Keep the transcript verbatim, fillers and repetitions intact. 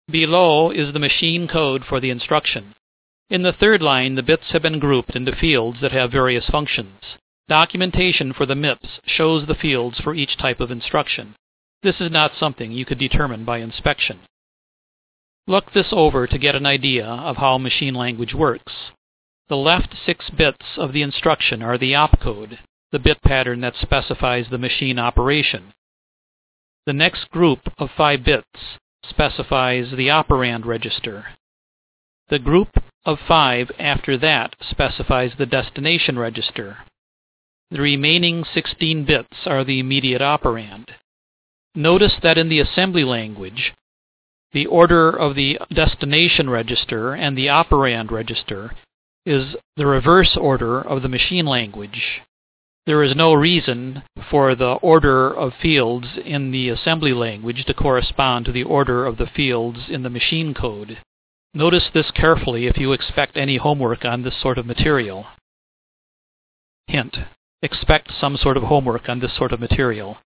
Below is the machine code for the instruction. In the third line, the bits have been grouped into fields that have various functions. Documentation for the M I Ps shows the fields for each type of instruction. This is not something you could determine by inspection. Look this over to get an idea of how machine language works. The left six bits of the instruction are the opcode, the bit pattern that specifies the machine operation. The next group of five bits specifies the operand register. The group of five after that specifies the destination register. The remaining sixteen bits are the immediate operand. Notice that in the assembly language, the order of the destination register and the operand register is the reverse order of the machine language. There is no reason for the order of fields in the assembly language to correspond to the order of the fields in the machine code. Notice this carefully if you expect any homework on this sort of material. Hint: expect some sort of homework on this sort of material.